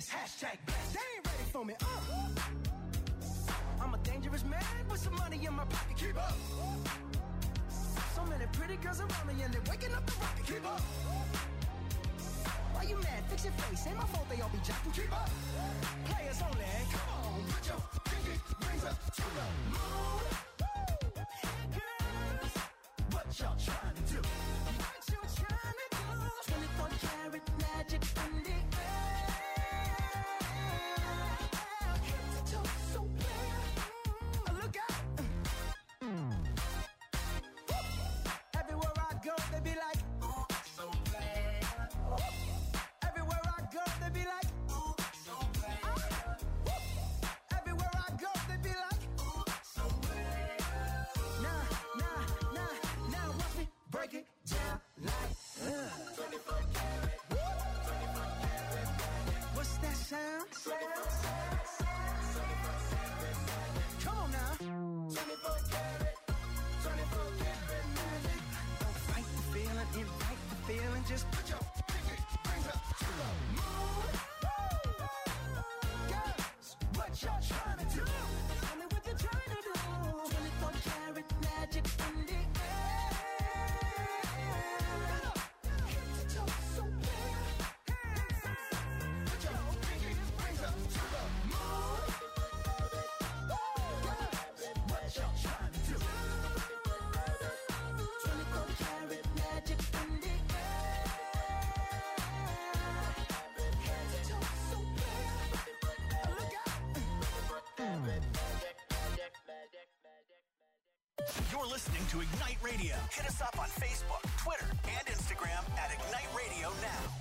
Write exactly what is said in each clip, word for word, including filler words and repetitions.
this. Hashtag blessed. They ain't ready for me. Uh. I'm a dangerous man with some money in my pocket. Keep up. So many pretty girls around me and they're waking up the rocket. Keep up. Why you mad? Fix your face. Ain't my fault they all be jocking. Keep up. Players only. Come on, put your pinky rings up to the moon. Hey girls, what y'all trying to do? What you trying to do? twenty-four karat magic in the air. Head to toe so clear. Look out. Everywhere I go, they be like, ooh, so bad. Everywhere I go, they be like, ooh, so bad. Everywhere I go, they be like, ooh, so bad. Nah, nah, nah, now watch me break it down like uh. twenty-four karat, twenty-four karat. What's that sound? Come on now. twenty-four karat, twenty-four karat magic. Don't fight the feeling, invite the feeling. Just put your pinky rings up to the moon. Girls, what y'all trying to do? Tell me what you're trying to do. twenty-four karat magic in the air. Head to toe so clear. Put your pinky rings up to the moon. Girls, what y'all trying to do? twenty-four karat magic in the air. Head to toe so clear. Look out. You're listening to Ignite Radio. Hit us up on Facebook, Twitter, and Instagram at Ignite Radio Now.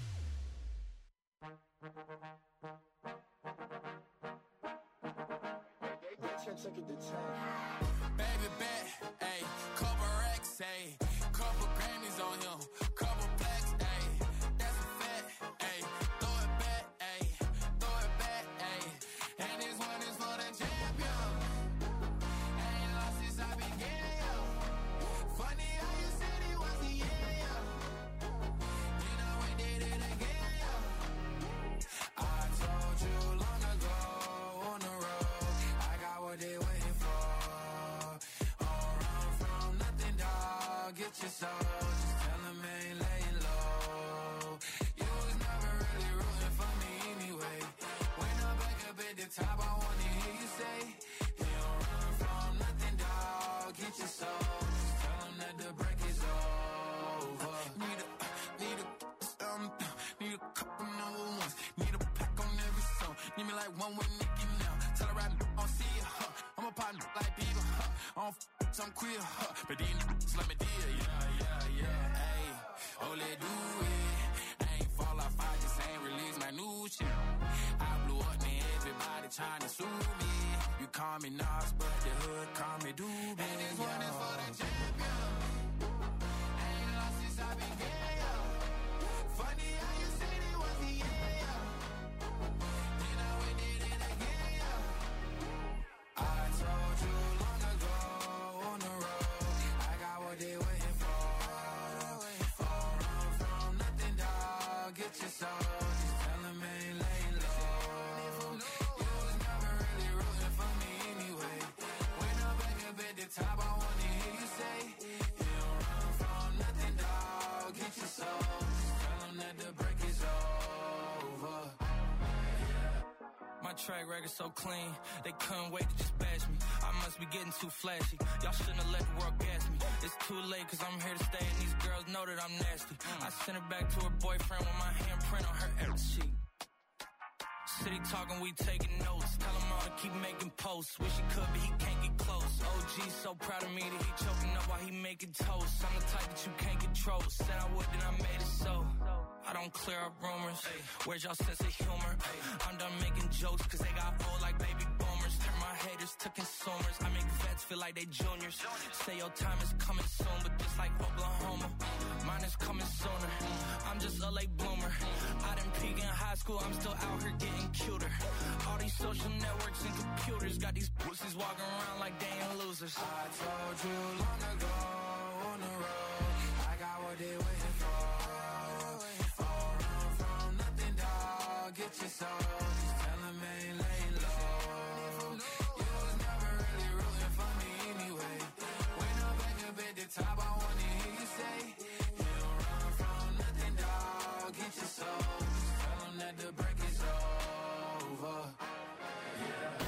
Baby bet, ayy, couple racks, ayy, couple Grammys on him, couple blacks, ayy, that's a fact, ayy, throw it back, ayy, throw it back, ayy, and this one is for the champion. Ain't lost since I began, yo. Funny how you said it was the end, yo. You know we did it again, yo. I told you long ago on the road, I got what they waiting for. Don't run from nothing, dog. Get your soul. Just tell them ain't laying low. You was never really rooting for me anyway. When I'm back up at the top, I wanna hear you say, you don't run from nothing, dog. Get your soul. Just tell them that the break is over. Need a, need a, um, need a couple number ones. Need a pack on every song. Need me like one with Nicki now. Tell her I don't see ya, huh. I'm a partner like people, huh. I don't f***, I'm queer, huh. But these niggas let me deal, yeah, yeah, yeah, ayy. Oh, let do it. I ain't fall off, I just ain't release my new shit. I blew up, man, everybody trying to sue me. You call me Nas, but the hood call me Doobie. And this one is for the champion. Ain't lost since I began, yo. Funny how you said it was the end, yo. You know we did it again, yo. I told you long ago on the road, I got what they waiting for. Don't run from nothing, dog. Get your soul. Just tell them ain't laying low. You was never really rooting for me anyway. When I'm back up at the top, I wanna hear you say, you don't run from nothing, dog. Get your soul. Just tell them that the break is over. My track record so clean, they couldn't wait to just bash me. I must be getting too flashy. Y'all shouldn't have let the world gas me. It's too late cause I'm here to stay and these girls know that I'm nasty. I sent her back to her boyfriend with my handprint on her every sheet. City talking, we taking notes. Tell him all to keep making posts. Wish he could, but he can't get close. O G so proud of me that he choking up while he making toast. I'm the type that you can't control. Said I would, then I made it so. I don't clear up rumors. Where's y'all sense of humor? I'm done making jokes cause they got old like baby boomers. Turn my haters to consumers. I make vets feel like they juniors. Say your time is coming soon, but just like Oklahoma, mine is coming sooner. I'm just a late bloomer. I didn't peak in high school, I'm still out here getting cuter. All these social networks and computers got these pussies walking around like they ain't losers. I told you long ago on the road, I got what they waiting for. Don't run from nothing, dog. get your soul. Just tell him I ain't laying low. You was never really rooting for me anyway. When I'm back up at the top, I wanna hear you say, you don't run from nothing, dog. Get your soul. Just tell him that the break is over. Yeah.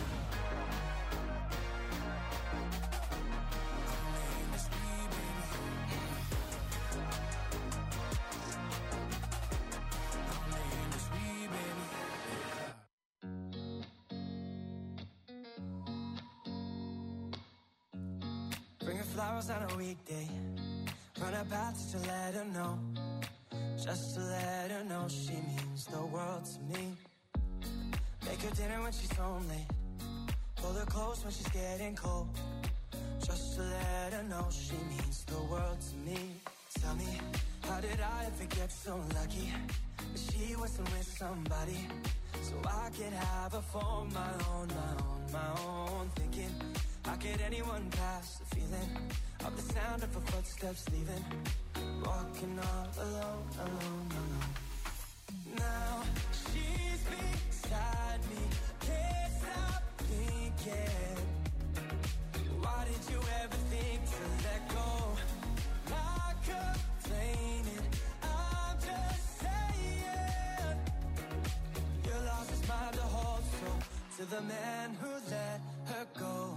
Bringing flowers on a weekday. Run up out to let her know. Just to let her know she means the world to me. Make her dinner when she's home late. Pull her close when she's getting cold. Just to let her know she means the world to me. Tell me, how did I ever get so lucky that she wasn't with somebody so I could have her for my own, my own, my own. Thinking, how could anyone pass the feeling of the sound of her footsteps leaving? Walking all alone, alone, alone. Now she's beside me, can't stop thinking. Why did you ever think to let go? Not complaining, I'm just saying. You lost his mind to hold, so to the man who let her go,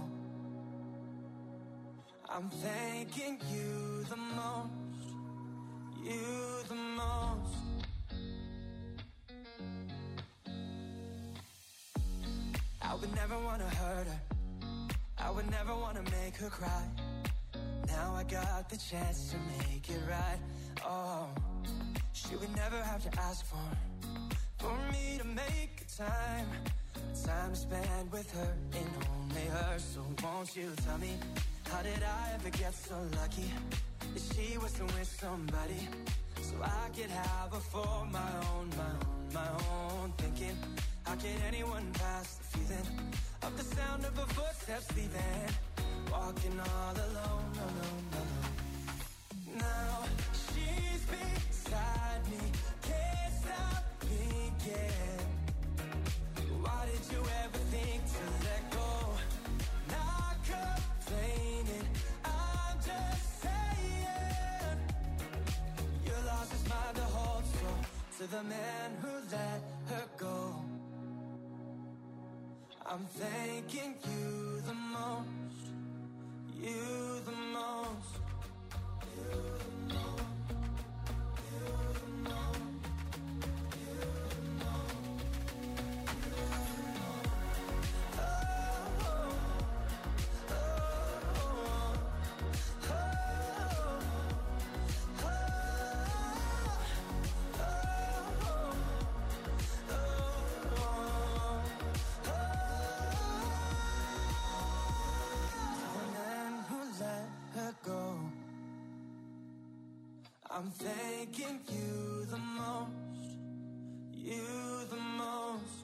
I'm thanking you the most, you the most. I would never want to hurt her, I would never want to make her cry. Now I got the chance to make it right. Oh, she would never have to ask for, for me to make a time, time to spend with her and only her. So won't you tell me, how did I ever get so lucky that she wasn't with somebody so I could have her for my own, my own, my own. Thinking, how could anyone pass the feeling of the sound of her footsteps leaving? Walking all alone, alone, alone. Now she's beside me, can't stop thinking. Why did you ever think to let go? Not complaining, I'm just saying. You lost his mind to hold, so to the man who let her go, I'm thanking you the most, you the most, you the most, you the most, you the most, you the most. Oh, oh, oh, oh, oh, oh, I'm thanking you the most, you the most.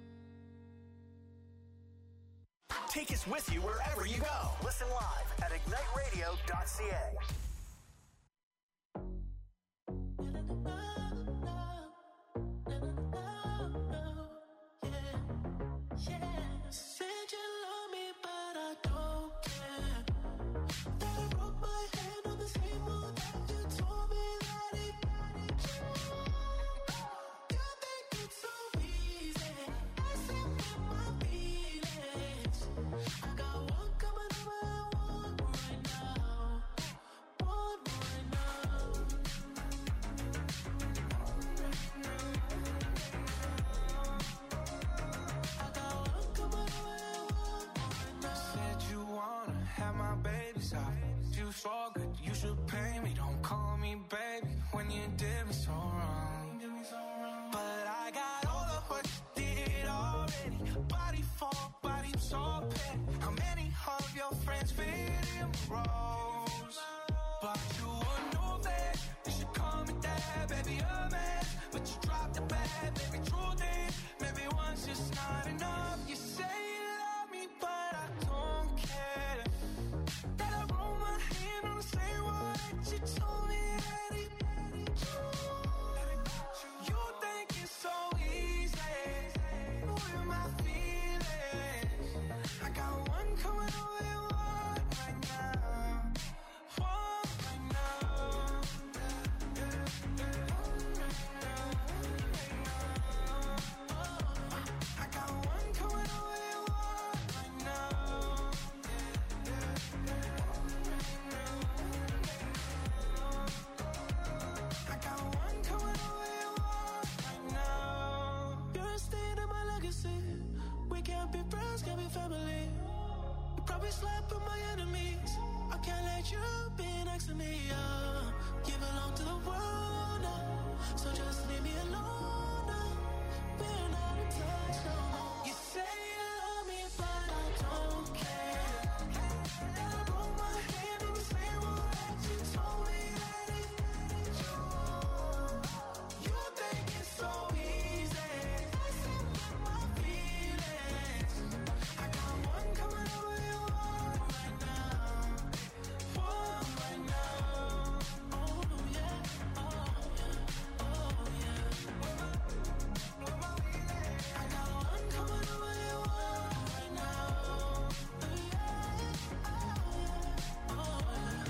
Take us with you wherever you go. Listen live at ignite radio dot c a. So good, you should pay me. Don't call me baby when you did me so wrong. But I got all of what you did already. Body for body, so petty. How many of your friends fit in rows? But you would know that you should call me dad, baby, a man. But you dropped the bag, baby, truth is, maybe once just not enough. You say you love me, but I don't care. That I roll my hand on the same one that you told me that he, you think it's so easy. fantasy. We can't be friends, can't be family. You probably slept with my enemies. I can't let you be next to me, uh. You belong to the world now, so just leave me alone now. We're not in touch no more. You say you love me, but I don't care. And I broke my hand in the same way that you told me that it ain't you. You think it's so easy, messing with my feelings. I got one coming over your one right now, one right now. Oh yeah, oh yeah, oh yeah. I got one coming over your one right now. Yeah, oh yeah, oh yeah.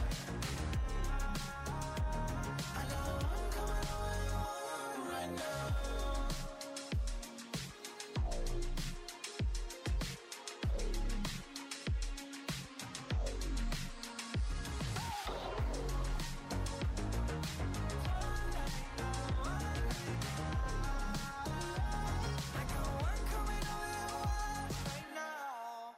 I got one coming over your one right now. I got one coming over your one right now.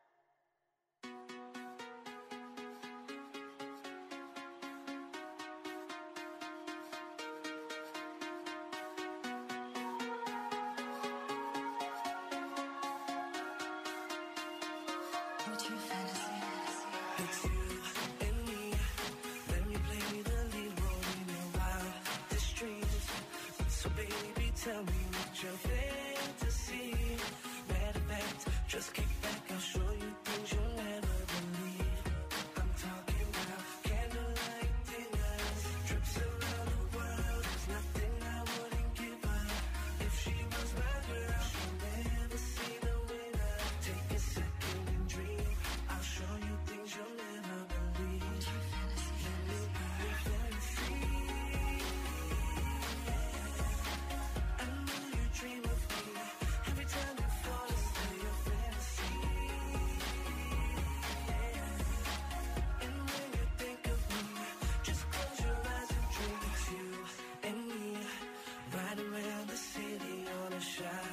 What's your fantasy? It's you and me. Let me play the lead role in your wildest dreams. So baby, tell me what's your fantasy. Matter of fact, just kick back, I'll show you things you'll never believe. I'm talking about candlelight dinners, trips around the world. There's nothing I wouldn't give her. If she was my girl, she'll never see the winner. Take a second and dream. I'll show you things you'll never believe. Let me be your fantasy. I know you dream of me. Every time you fall asleep, your fantasy. And when you think of me, just close your eyes and dream. It's you and me, riding around the city on a shot.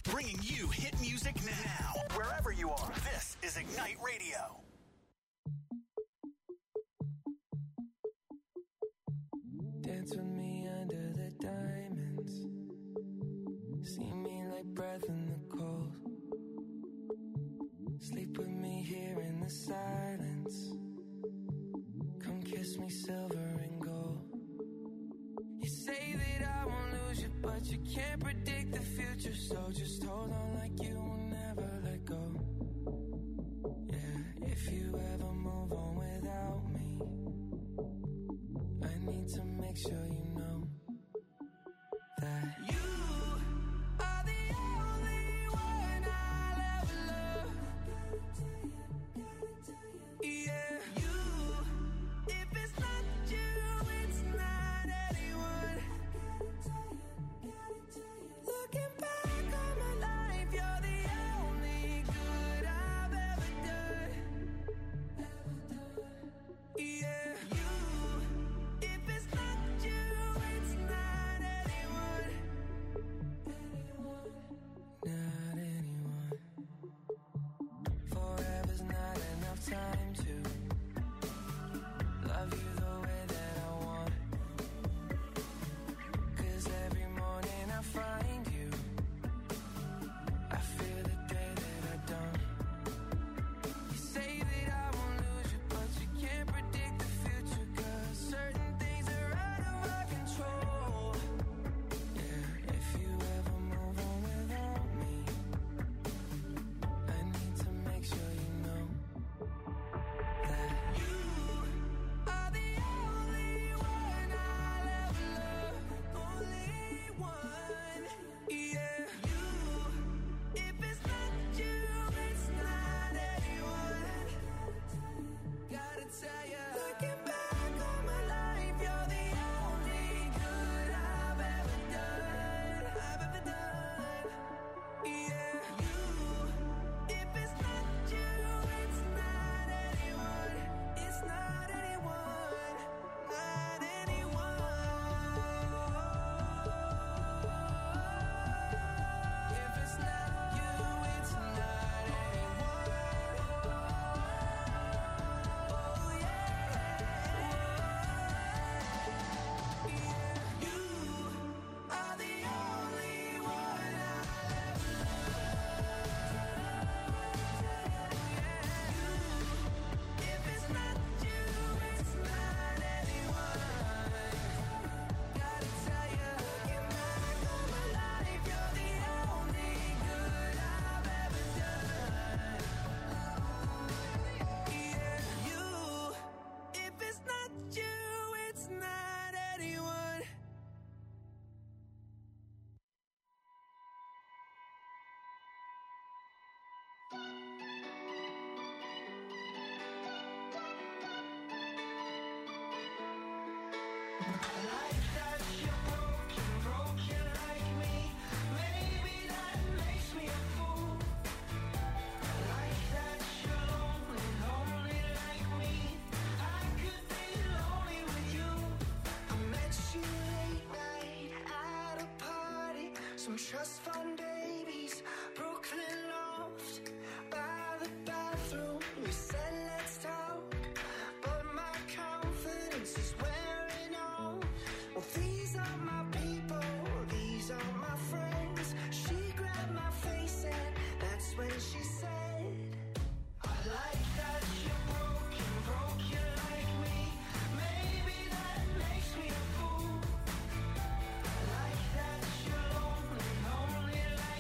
Bringing you hit music now, wherever you are. This is Ignite Radio. Dance with me under the diamonds. See me like breath in the cold. Sleep with me here in the silence. Come kiss me silver and gold. You say that I won't lose you, but you can't predict the future. So just hold on like you will never let go. Yeah, if you ever move on without me, I need to make sure you know that you are the only one I'll ever love. Yeah, you, if it's not you, it's not anyone. Looking back on my life, you're the only good I've ever done. Yeah, you, if it's not you, it's not anyone. Not anyone. Forever's not enough time to love you the way that I want. 'Cause every morning I find you, I feel the day that I don't. You say that I won't lose you, but you can't predict the future. 'Cause certain things are out of our control. Yeah, if you ever move on without me, I need to make sure you know that you are the only one I'll ever love. Only one. Yeah, you, if it's not you, it's not anyone. Gotta tell ya, looking back on my life, you're the only good I've ever done. I've ever done. Yeah, you, if it's not you, it's not anyone. It's not anyone. Not anyone. If it's not you, it's not anyone. Oh yeah. Yeah, you are the only one I'll ever love. If it's not you, it's not anyone. Gotta tell you, looking back on my life, you're the only good I've ever done. Yeah, you, if it's not you, it's not anyone. Like that you're broken, broken like me. Maybe that makes me a fool. Like that you're lonely, lonely like me. I could be lonely with you. I met you late night at a party. Some trust fund babies, Brooklyn loft. By the bathroom, we said let's talk. But my confidence is wearing off. Well, these are my people, these are my friends. She grabbed my face and that's when she said, I like that you're broken, broken like me. Maybe that makes me a fool. I like that you're lonely, lonely like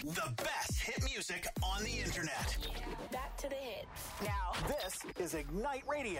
The best hit music on the internet. Back to the hits. Now, this is Ignite Radio.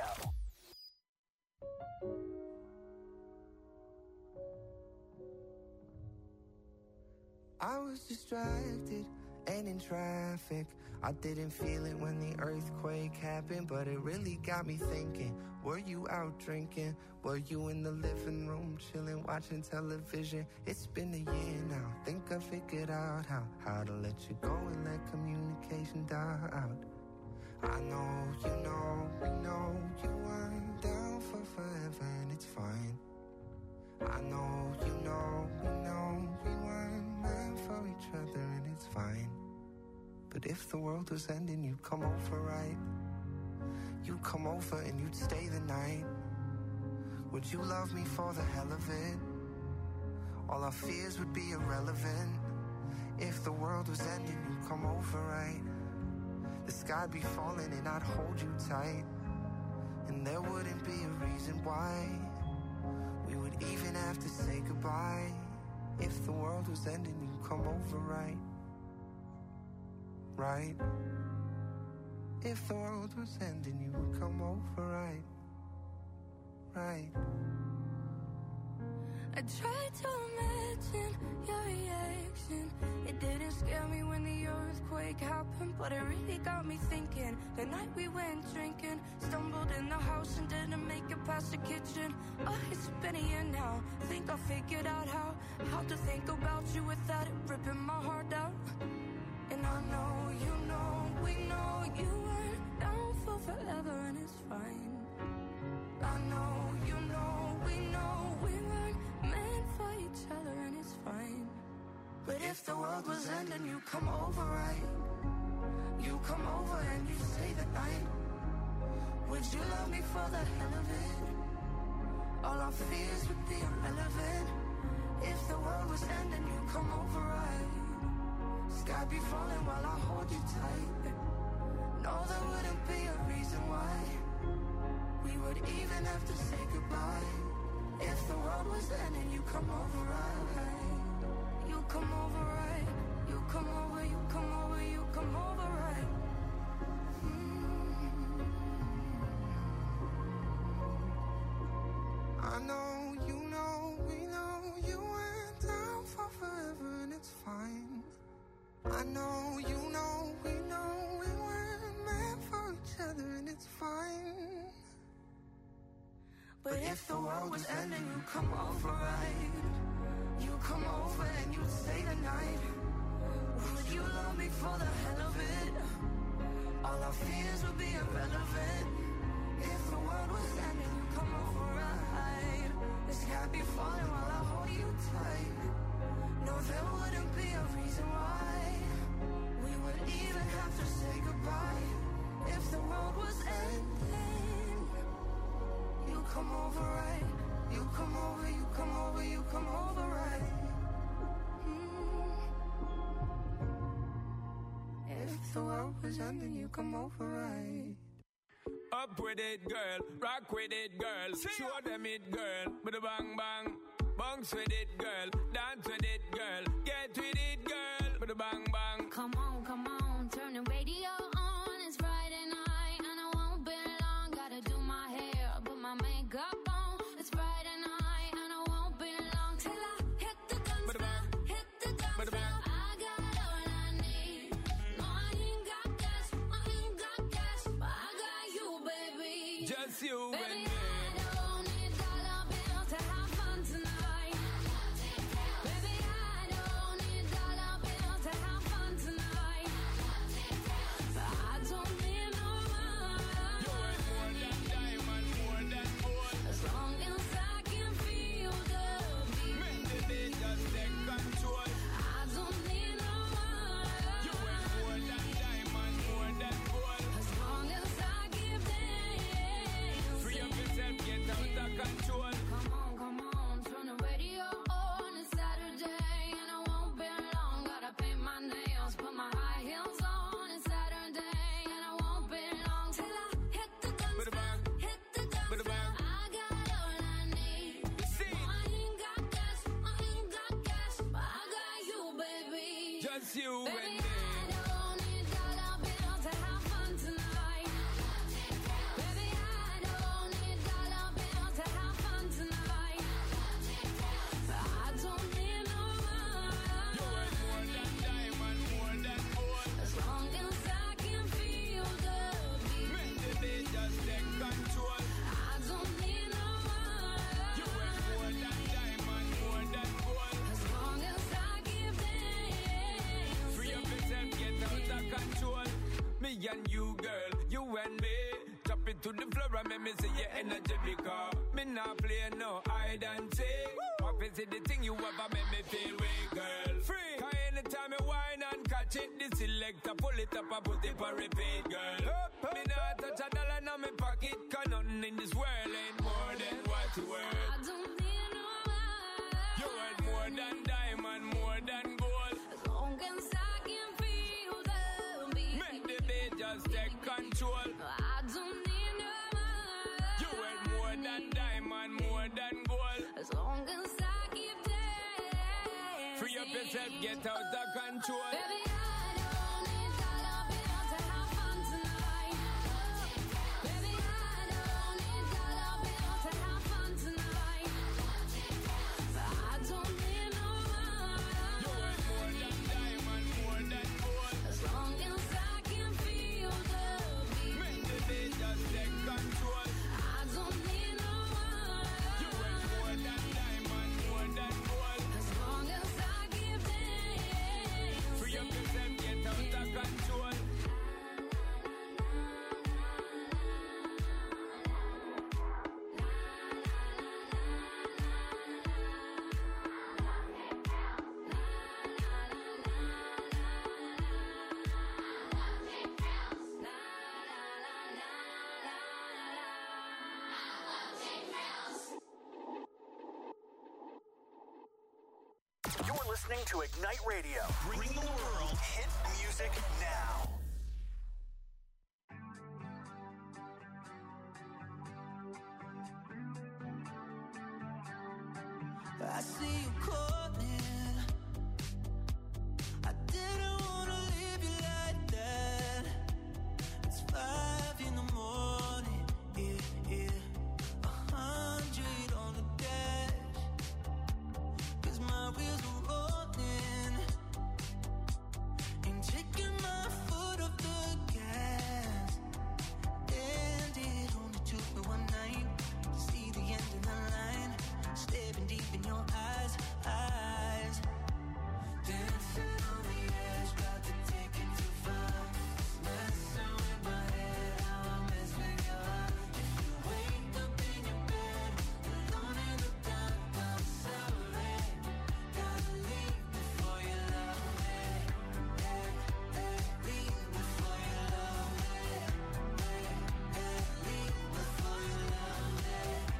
I was distracted and in traffic. I didn't feel it when the earthquake happened, but it really got me thinking. Were you out drinking? Were you in the living room chilling, watching television? It's been a year now. Think I figured out how, how to let you go and let communication die out. I know, you know, we know you weren't down for forever and it's fine. I know, you know, we know we weren't meant for each other and it's fine. But if the world was ending, you'd come over, right? You'd come over and you'd stay the night. Would you love me for the hell of it? All our fears would be irrelevant. If the world was ending, you'd come over, right? The sky'd be falling and I'd hold you tight. And there wouldn't be a reason why we would even have to say goodbye. If the world was ending, you'd come over, right? Right? If the world was ending, you would come over, right? Right? I tried to imagine your reaction. It didn't scare me when the earthquake happened, but it really got me thinking. The night we went drinking, stumbled in the house and didn't make it past the kitchen. Oh, it's been a year now. Think I figured out how How to think about you without it ripping my heart out. And I know, you know, we know you weren't down for forever and it's fine. I know, you know, we know we weren't meant for each other and it's fine. But if the world was ending, you come over, right? You come over and you stay the night. Would you love me for the hell of it? All our fears would be irrelevant. If the world was ending, you come over, right? Sky be falling while I hold you tight. No, there wouldn't be a reason why we would even have to say goodbye. If the world was ending, you come over, right? You come over, right? You come over, you come over, you come over, right? Mm. I know, you know, we know you went down for forever and it's fine. I know, you know, we know we weren't meant for each other and it's fine. But if the world was ending, you come over, right? You come over and you stay the night. Would you love me for the hell of it? All our fears would be irrelevant. If the world was ending, you come over, right? The sky be falling while I hold you tight. No, there wouldn't be a reason why we would even have to say goodbye. If the world was ending, you come over, right? You come over, you come over, you come over, right? Mm. If the world was ending, you come over, right? Up with it, girl. Rock with it, girl. Show them it, girl. With a bang bang. Bounce with it, girl. Dance with it, girl. Get with it, girl. With a bang bang. Come on, come on. Turn the radio on. It's Friday night and I won't be long. Gotta do my hair, put my makeup on. It's Friday night and I won't be long till I hit the dance floor. Hit the dance floor. I got all I need. No, I ain't got cash. I ain't got cash, but I got you, baby. Just you baby, and me. I don't need dollar bills to have fun tonight. Baby, I don't need dollar bills to have fun tonight. But I don't need no money. You're worth more than diamond, more than gold. As long as I can feel the beat. Make the beat just take control. I don't need no money. You're worth more than diamond, more than gold. As long as I give them. Free up yourself. It's you Baby, and me. I don't need dollar bills to have fun tonight. Baby, I don't need dollar bills to have fun tonight. I don't need no money. You worth more than diamond, more than gold. As long as I can feel the beat. Make the beat just take control. I don't need no money. You worth more than diamond, more than gold. As long as I give them. Free up yourself, get out of control. Me and you, girl, you and me. Drop it to the floor and make me see your energy because me not play no hide and seek. What is it the thing you ever make me feel weak, girl? Free. Cause anytime you whine and catch it, the selector pull it up and put it for repeat, girl. Up, me not touch a dollar in my pocket, cause nothing in this world ain't more than what you worth. I don't need no money. You worth more than diamond, more than gold. As long as I can feel the beat. Make the beat just take control. I don't need no money. You worth more than diamond, more than gold. As long as I keep dancing. Free up yourself, get out of control. Baby, I don't need dollar bills to have fun tonight. Baby, I don't need dollar bills to have fun tonight. I don't need no money. You worth more than diamond, more than gold. As long as I can feel the beat. Make the beat just take control. I don't need no money. You worth more than diamond, more than gold. As long as I give them. Free up yourself, get out of control. You're listening to Ignite Radio. Bring the world hit music now. I see you calling. I didn't wanna leave you like that. It's five in the morning, yeah, yeah. A hundred on the dash. 'Cause my wheels are rolling. Ain't taking my foot off the gas. And it only took me one night to see the end of the line. Staring deep in your eyes, eyes. Dancing on the edge, got to take it too far. Messing with my head, how I mess with your heart. If you wake up in your bed, alone in the dark, I'm sorry. Gotta leave before you love me. Hey, hey, leave before you love me. Hey, hey, leave before you love me.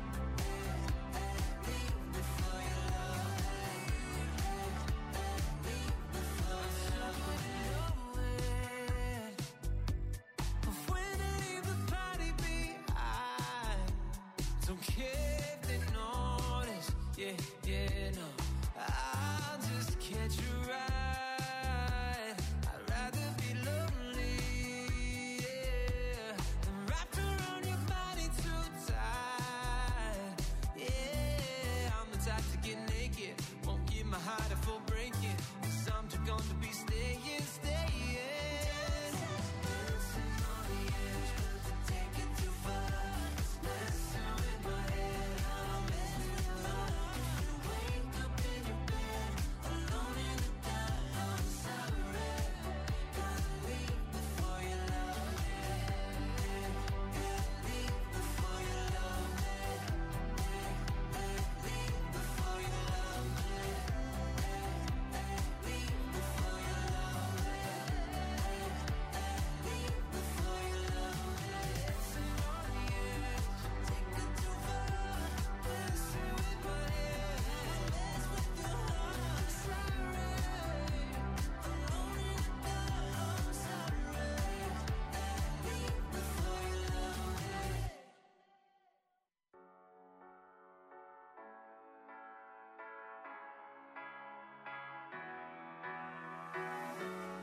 Don't care if they notice, yeah, yeah, no. I'll just catch you right. I'd rather be lonely, yeah, than wrapped around your body too tight. Yeah, I'm the type to get naked, won't give my heart a full breaking. 'Cause I'm too gone to be staying, staying. Dancing on the edge, but to take it too far. Messing with my head, I'm messing with your heart. If you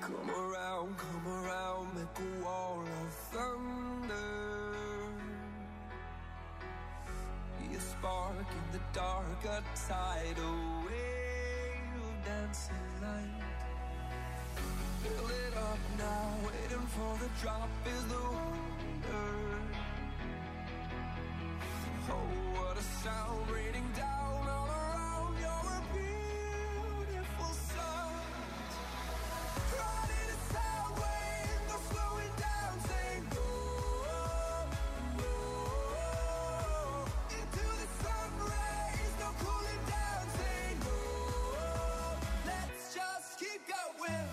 Come around, come around, make a wall of thunder. Be a spark in the dark, a tidal wave of dancing light. Fill it up now, waiting for the drop is the wonder. Oh, what a sound raining down all around. You're a beautiful sight. Riding a sound wave, no slowing down, saying go, go. Into the sun rays, no cooling down, saying go. Let's just keep going.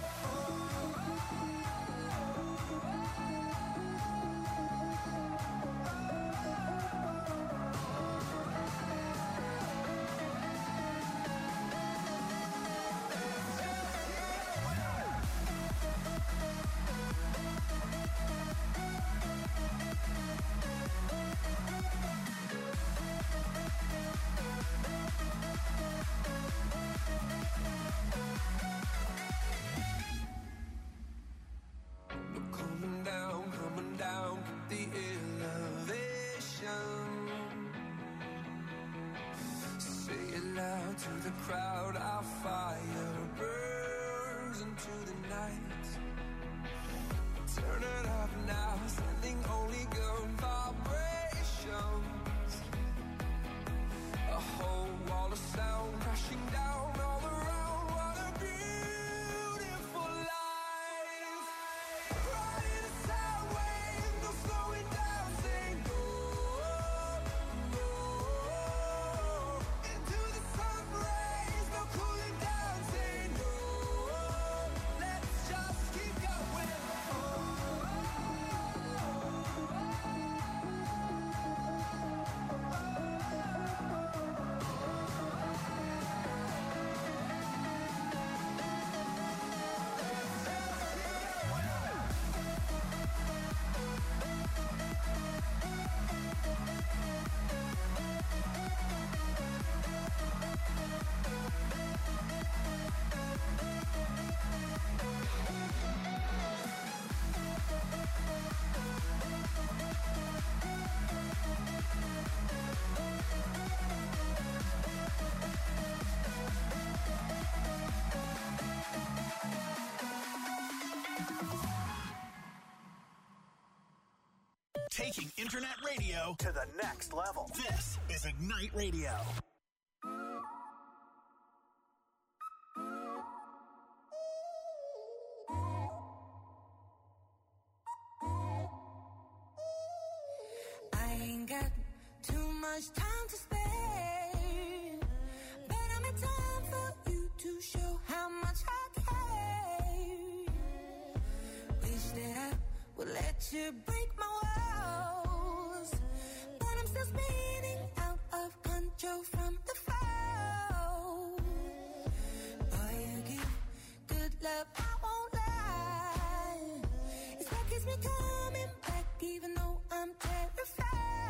Coming down, coming down, the elevation. Say it loud to the crowd, our fire burns into the night. Turn it up now, sending only good vibrations. A whole wall of sound crashing down all around. What a beautiful life. Riding a sound wave, no slowing down, saying go, go. Into the sun rays, no cooling down, saying go. Let's just keep going. Taking internet radio to the next level. This is Ignite Radio. I ain't got too much time to spare, but I'm in time for you to show how much I care. Wish that I would let you break my walls, but I'm still spinning out of control from the fall. Boy, you give good love, I won't lie. It's what keeps me coming back, even though I'm terrified.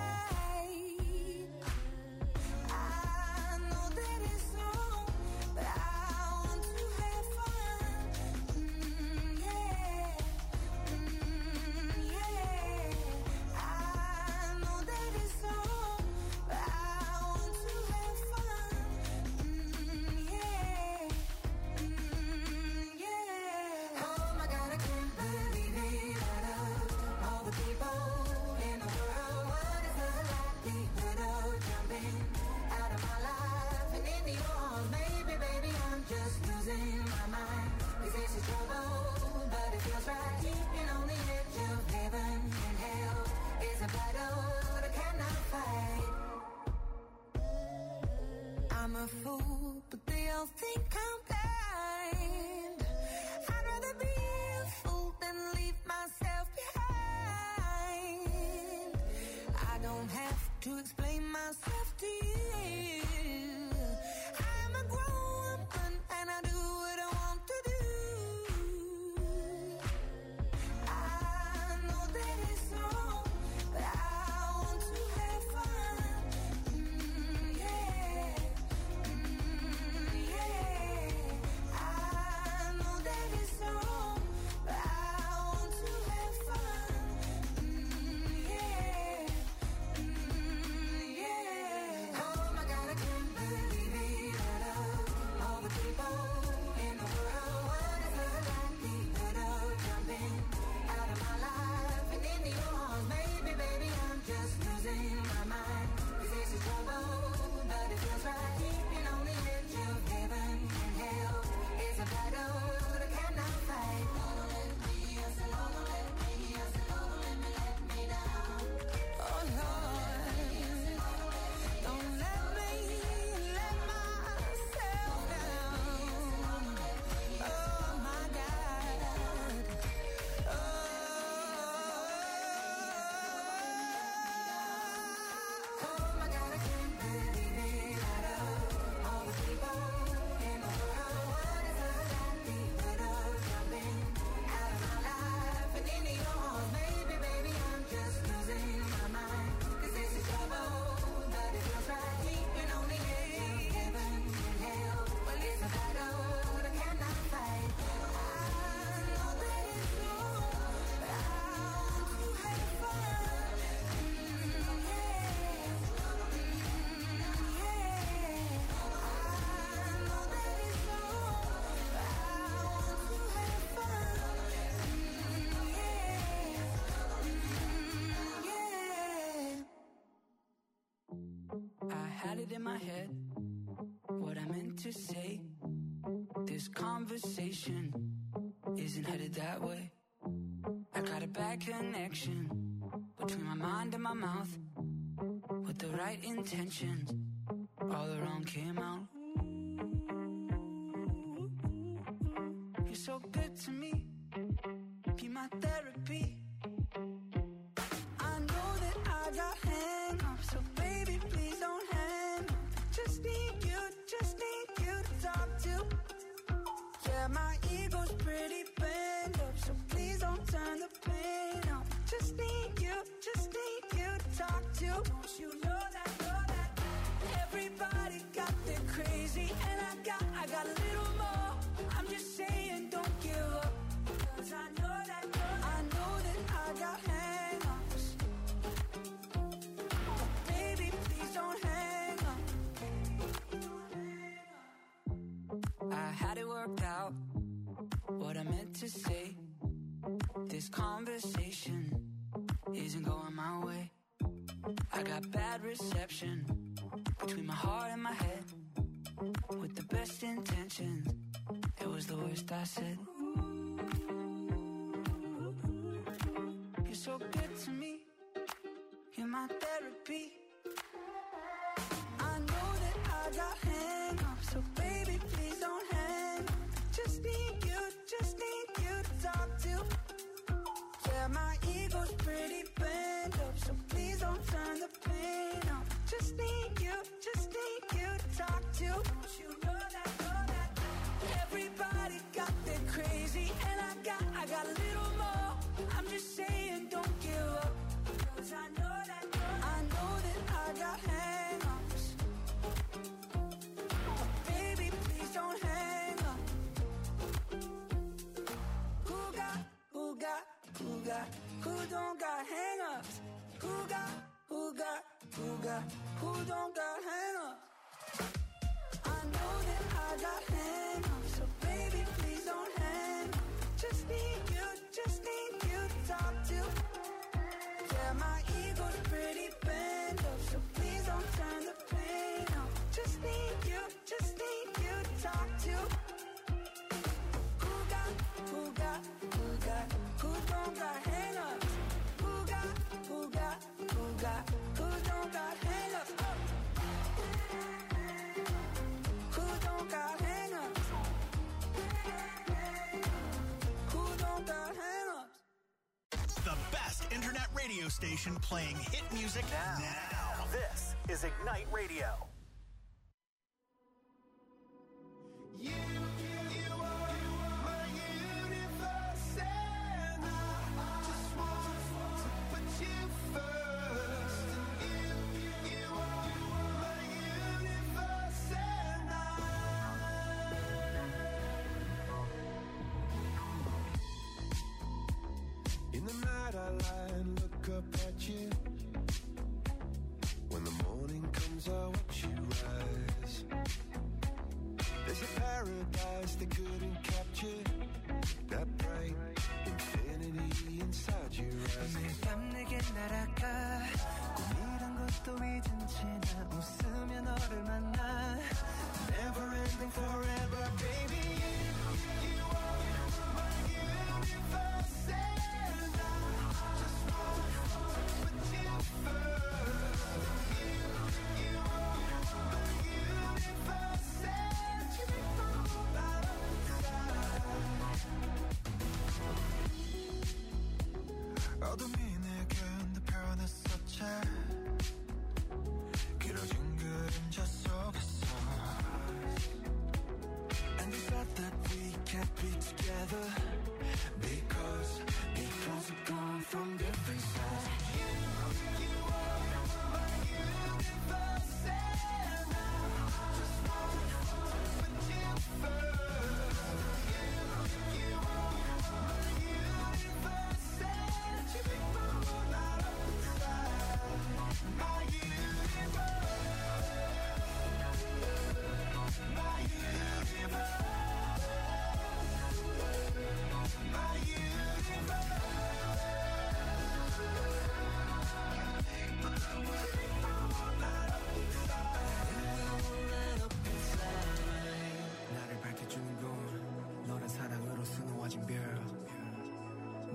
I know that it's wrong, but I want to have fun. Mm, yeah. Mm, yeah. I know that it's wrong, but I want to have fun. Mm, yeah. Mm, yeah. Oh my God, I can't believe it. Out of all the people in the world, what is the likelihood of jumping out of my life and into yours? Maybe, baby, I'm just losing my mind. 'Cause this is trouble, but it feels right. Keeping on the edge of heaven and hell is a battle that I cannot fight. I'm a fool, but they all think I'm blind. I'd rather be a fool than leave myself behind. I don't have to explain myself to you. I'm a grown woman and I do what I want to do. I know that it's wrong, but I want to have fun. Mm, yeah. Mm, yeah. I know that it's wrong, head what I meant to say. This conversation isn't headed that way. I got a bad connection between my mind and my mouth. With the right intentions, all the wrong came out. You're so good to me, be my therapy. I know that I got hang-ups, so baby, please don't hang up. Just need you, just need you to talk to. Yeah, my ego's pretty bent up, so please don't turn the pain up. Just need you, just need you to talk to. Don't you know that, know that everybody got their crazy, and I got, I got a little more. I'm just saying, don't give up, 'cause I know that, know that, I know that I got hang-ups. But baby, please don't hang up. I had it worked out, what I meant to say. This conversation isn't going my way. I got bad reception between my heart and my head. With the best intentions, it was the worst I said. You're so good to me, you're my therapy. I know that I got hang-ups, so baby, please don't hang up. Just need you, just need you to talk to. Yeah, my ego's pretty bent up, so please don't turn the pain up. Just need you, just need you to talk to. Don't you know that, know that everybody got their crazy, and I got, I got a little more. I'm just saying, don't give up, 'cause I know that, know that, I know that I got hang-ups. But baby, please don't hang up. Who got, who got, who got, who don't got hang-ups? Who got, who got, who got, who don't got hang-ups? I know that I got hang-ups, so baby, please don't hang up. Just need you, just need you to talk to. Yeah, my ego's pretty bent up, so please don't turn the pain up. Just need you, just need you to talk to. Who got, who got, who got, who don't got hang-ups? Who got, who got, who got, who don't got hang-ups? Oh. Who don't got hang-ups? Who don't got hang-ups? The best internet radio station playing hit music now. now. This is Ignite Radio. You, you are my universe, and I just want to put you first. You, you are my universe, and I. In the night I lie and look up at you. When the morning comes I watch you rise. There's a paradise they couldn't capture. That bright infinity inside your eyes. 매일 밤 내게 날아가 꿈이란 것도 잊은 채 나 웃으며 너를 만나. Never ending forever, baby. You, you are my universe, and I just want to put you first. You, you are my universe, and you make my whole life inside.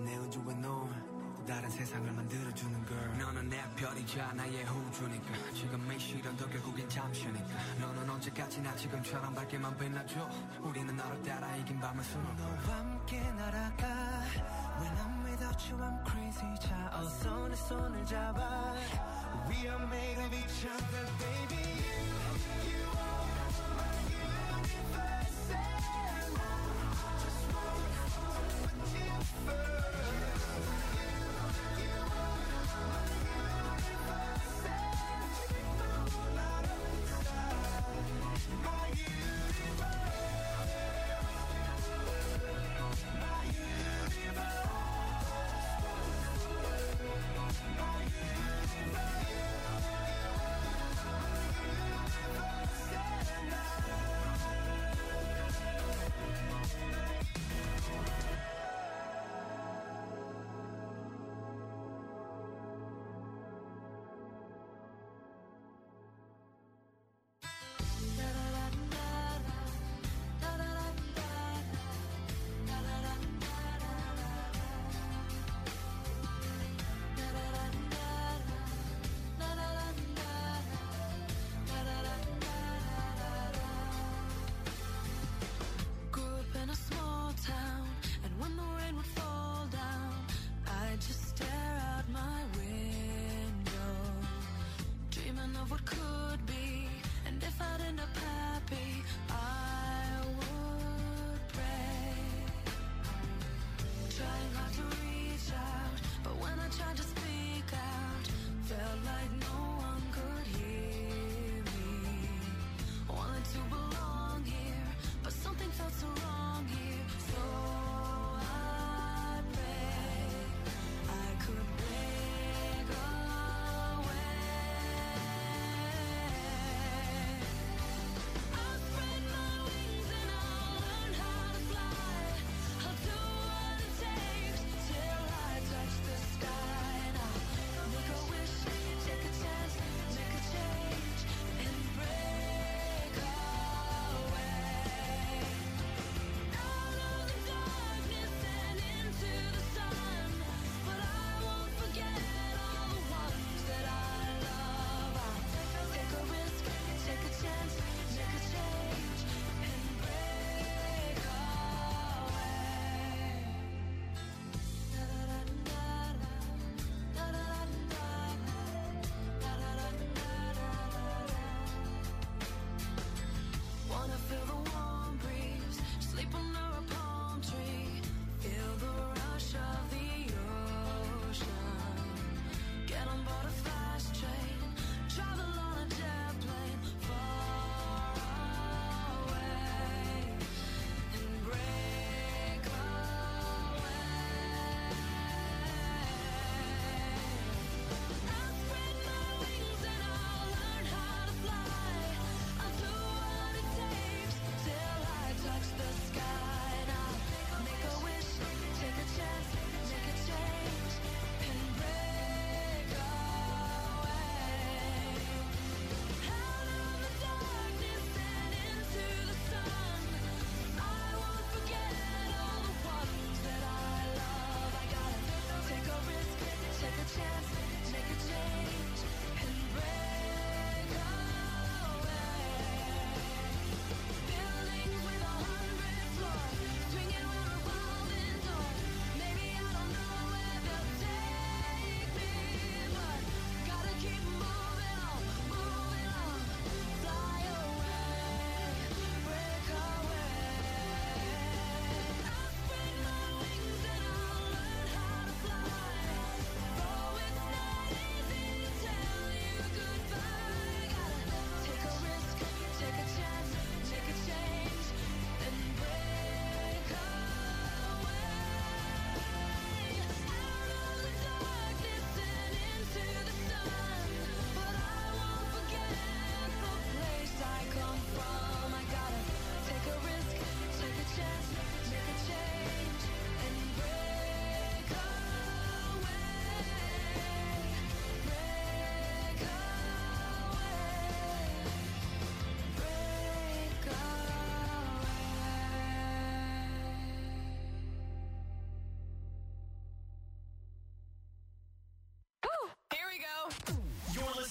내 우주에 너 다른 세상을 만들어주는 girl. 너는 내 별이자 나의 우주니까 지금 이 시련도 결국엔 잠시니까 너는 언제까지나 지금처럼 밝게만 빛나줘. 우리는 너를 따라 이긴 밤을 수놓고 너와 함께 날아가. When I'm without you I'm crazy. 자 어서 내 손을 잡아. We are made of each other baby. You, you are my universe and I just want to put you first. Yeah.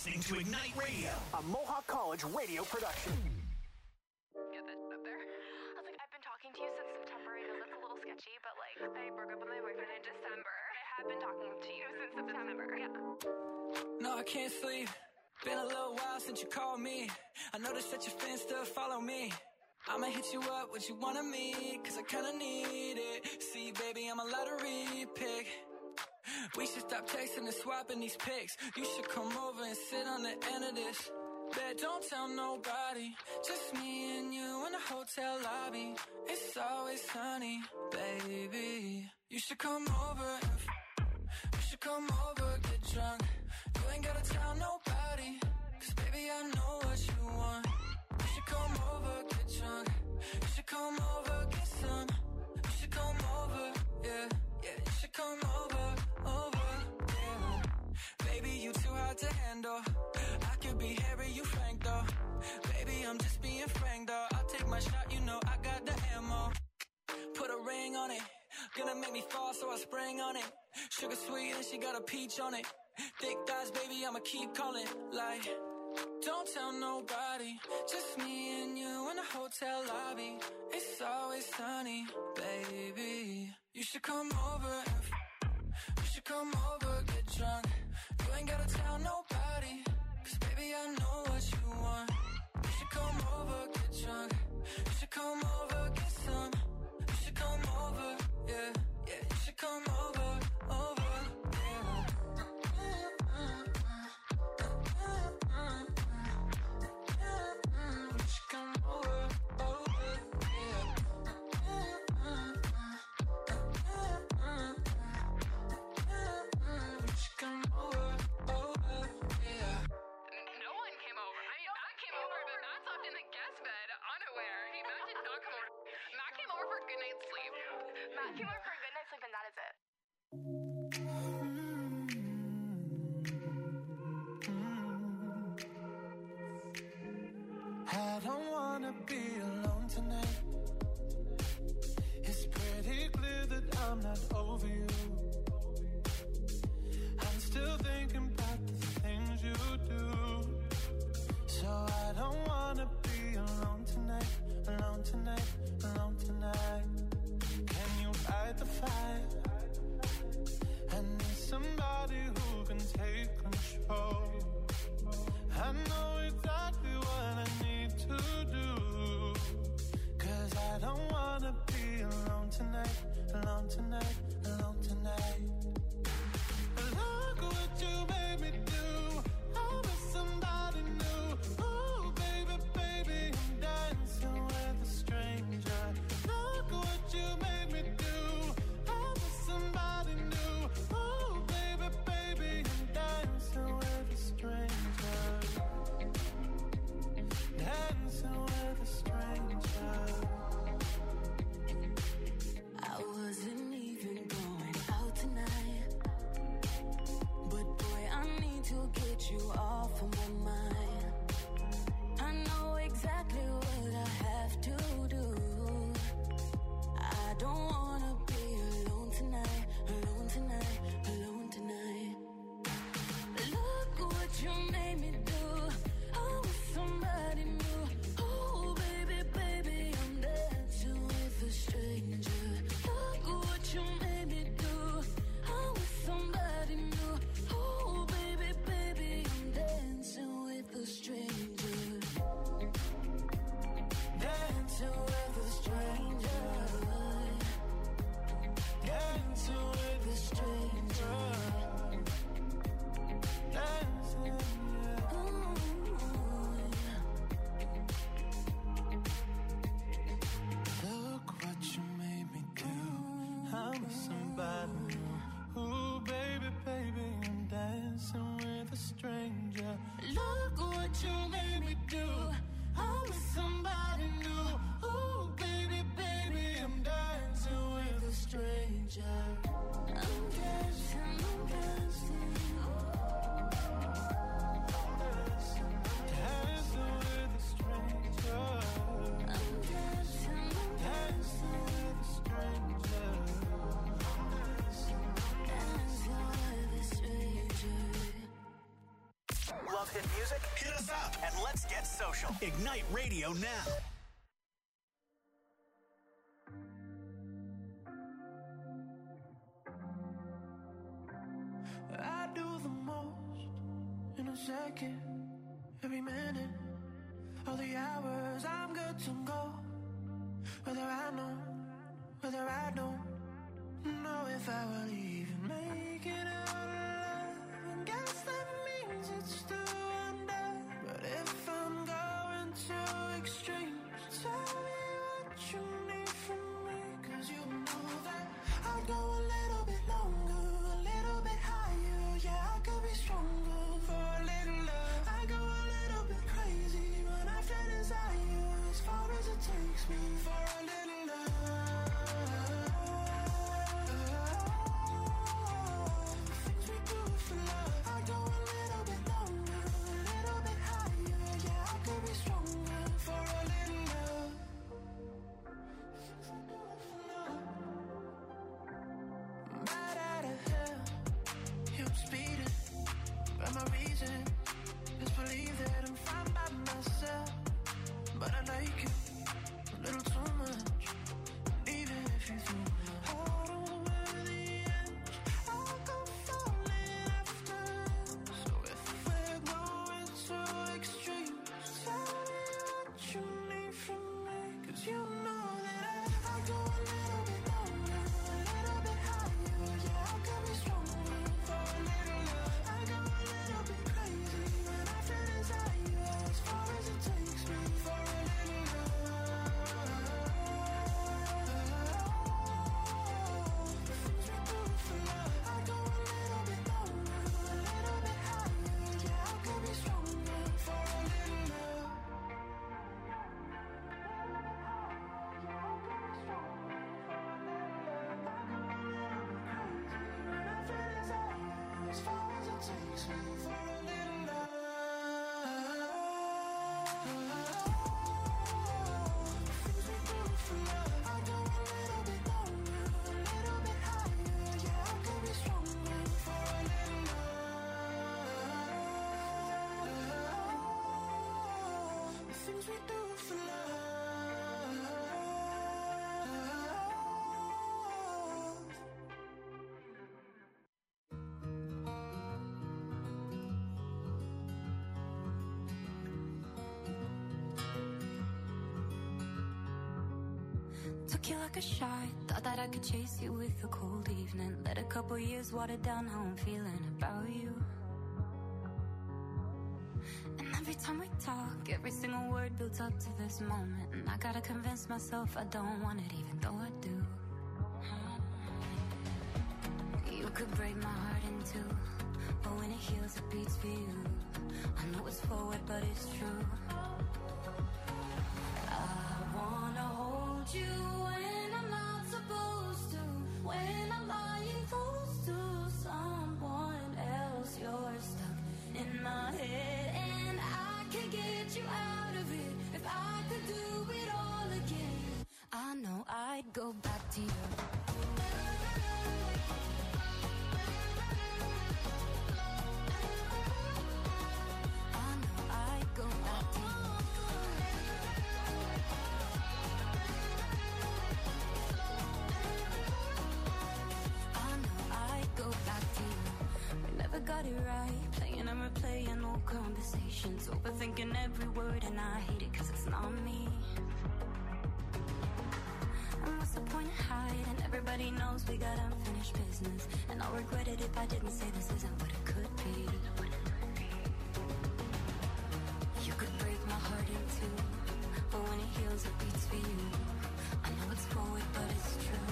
listening to Ignite Radio, a Mohawk College radio production. Get that up there. I was like, I've been talking to you since September. I know that's a little sketchy, but like, I broke up with my boyfriend in December. I have been talking to you since September. Yeah. No, I can't sleep. Been a little while since you called me. I noticed that your fans still follow me. I'ma hit you up, what you want of me, cause I kinda need it. See, baby, I'm a lottery pick. We should stop texting and swapping these pics. You should come over and sit on the end of this bed. Don't tell nobody, just me and you in the hotel lobby. It's always sunny, baby. You should come over and f- you should come over, get drunk. You ain't gotta tell nobody, cause baby, I know what you want. You should come over, get drunk. You should come over, get some. You should come over, yeah, yeah. You should come over, over, yeah. Baby, you too hard to handle. I could be Harry, you Frank though. Baby, I'm just being frank though. I'll take my shot, you know I got the ammo. Put a ring on it. Gonna make me fall, so I spring on it. Sugar sweet and she got a peach on it. Thick thighs, baby, I'ma keep calling. Like, don't tell nobody, just me and you in the hotel lobby. It's always sunny, baby. You should come over and f- you should come over, get drunk. You ain't gotta tell nobody, cause baby, I know what you want. You should come over, get drunk. You should come over, get some. You should come over, yeah, yeah. You should come over, over. Matt came over for a good night's sleep and that is it. I don't wanna be alone tonight. It's pretty clear that I'm not over you. I'm still thinking about the things you do. So I don't wanna be alone tonight, alone tonight, alone tonight. Can you fight the hit music? Hit us up and let's get social. Ignite Radio now. I do the most in a second, every minute, all the hours I'm good to go. Whether I know, whether I don't know if I will even make it out alive. And guess that means it's still under. But if I'm going to extremes, tell me what you need from me. Cause you know that I'd go a little bit longer, a little bit higher. Yeah, I could be stronger for a little love. I go a little bit crazy when I feel desire, as far as it takes me for a little love. Things we do for love. I go a little bit longer, a little bit higher. Yeah, I could be stronger for a little love. Things we do for love. Right out of hell, yeah, I'm speeding, but my reason is believe that I'm fine by myself. But I like you a little too much. Even if you threw my heart over the edge, I'll go falling after. So if we're going to extremes, tell me what you need from me. Cause you know that I, I go a little bit longer, a little bit higher. Yeah, I could be stronger for a little love. I go a little bit crazy when I feel desire, as far as it takes me for a little love. The things we do for love. I go a little bit longer, a little bit higher. Yeah, I could be stronger for a little love. As far as it takes me for a little love. Things we do for love. I go a little bit longer, a little bit higher. Yeah, I could be stronger for a little love. The things we do for love. Took you like a shot, thought that I could chase you with a cold evening. Let a couple years water down how I'm feeling about you. And every time we talk, every single word builds up to this moment. And I gotta convince myself I don't want it, even though I do. You could break my heart in two, but when it heals it beats for you. I know it's forward but it's true. I wanna hold you when I'm not supposed to, when I'm lying close to someone else. You're stuck in my head and I can get you out of it. If I could do it all again, I know I'd go back to you. I know I'd go back to you. Go back to you. We never got it right, playing and replaying old conversations, overthinking every word, and I hate it cause it's not me. And what's the point of hiding? Everybody knows we got unfinished business, and I'll regret it if I didn't say this isn't what it could be. You could break my heart in two, but when it heals it beats for you. I know it's forward but it's true.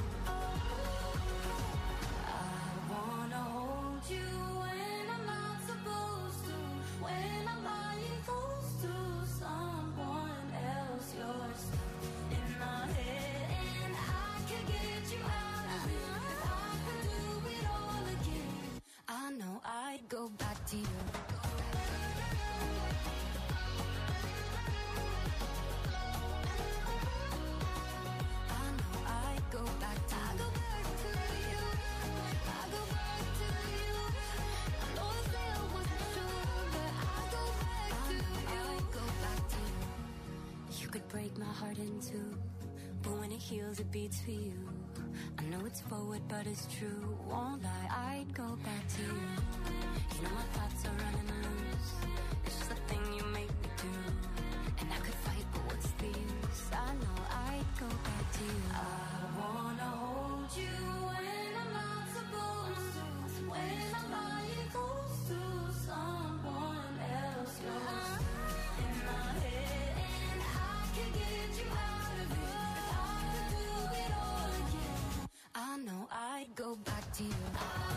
You when I'm not supposed to, when I'm lying close to someone else. You're stuck in my head and I can get you out of it. If I could do it all again, I know I'd go back to you. I know I'd go back to you. break my heart in two. But when it heals, it beats for you. I know it's forward, but it's true. Won't lie, I'd go back to you. You know my thoughts are running loose. It's just a thing you make me do. And I could fight, but what's the use? I know I'd go back to you. I wanna hold you when I'm not supposed to. When I'm lying close to someone else. Yours in my head, and I can get you out of it. If I could do it all again, I know I'd go back to you.